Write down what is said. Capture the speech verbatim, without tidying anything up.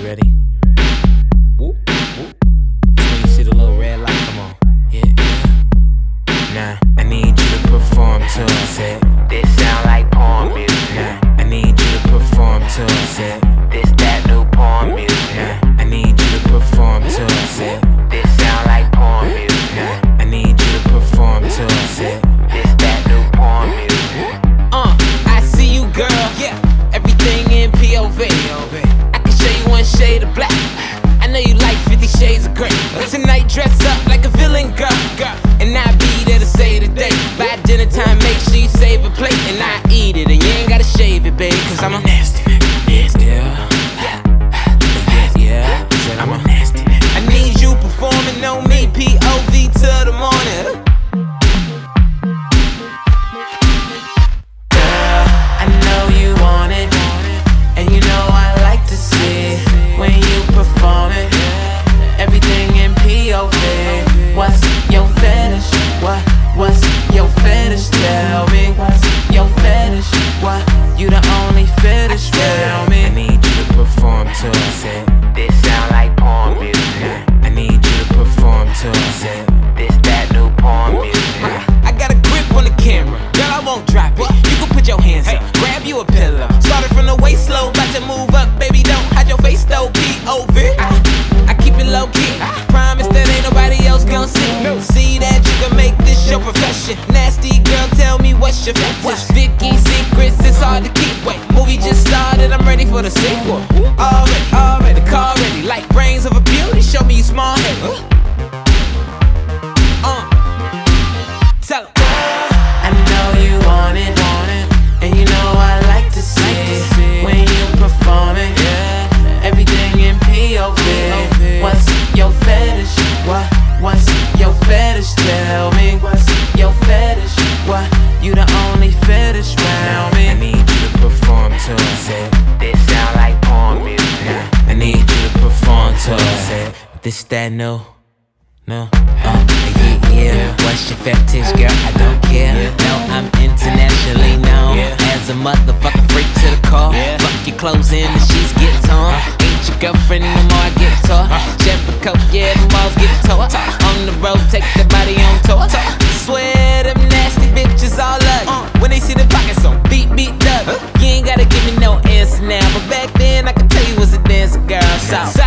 ready? Whoop, whoop. It's when you see the little red light, come on. Yeah, yeah. Nah, I need you to perform to it. Said, this sound like porn music. nah, I need you to perform to it. Said, this that new porn music. nah, I need you to perform to it. Said, this sound like porn music. nah, I need you to perform to it. Said, this that new porn music. Uh, I see you, girl. Yeah, everything in P O V. I can show you one shade of black. I know you like fifty shades of gray. Tonight, dress up like a villain, girl. And I'll be there to save the day. By dinner time, make sure you save a plate. And I eat it, and you ain't gotta shave it, babe. Cause I'm a nasty nigga. Yeah. Yeah. Yeah. Said I'm a nasty nigga. I need you performing on me, P O V till the morning. What's your fetish? What? What's your fetish? Tell me. What's your fetish? What? You the only fetish around me. I need you to perform to it. Said, this sound like porn music. nah, I need you to perform to it. Said, this that new porn music. I got a grip on the camera, girl, I won't drop it. You can put your hands up, grab you a pillow. Started from the waist slow, about to move up, baby, don't hide your face though, P O V. I, I keep it low key, promise that ain't nobody else gon' see. See that you can make this your profession. Nasty girl, tell me what's your fetish. Vicky's secrets, it's hard to keep. Wait, movie just started, I'm ready for the sequel. Already, already, the car ready, like brains of a beauty. Show me you small head. Uh, tell 'em. I know you want it, want it, and you know I like to see it when you perform it. Everything in P O V. What's your fetish? What? What's your fetish? Tell me. What's your fetish? What? You the only fetish around me. I need you to perform to it. Said, this sound like porn music. nah, I need you to perform to it. Said, this that new, no, uh, yeah, yeah. What's your fetish, girl? I don't care. No, I'm internationally known as a motherfucking freak to the core. Fuck your clothes in the sheets get torn. Ain't your girlfriend no more, I get tore. Jeffrey Coke, yeah, the walls get tore. On the road, take the body on tour. Swear them nasty bitches all love you. When they see the pockets on beat, beat up. You ain't gotta give me no answer now, but back then I could tell you was a dancer, girl. So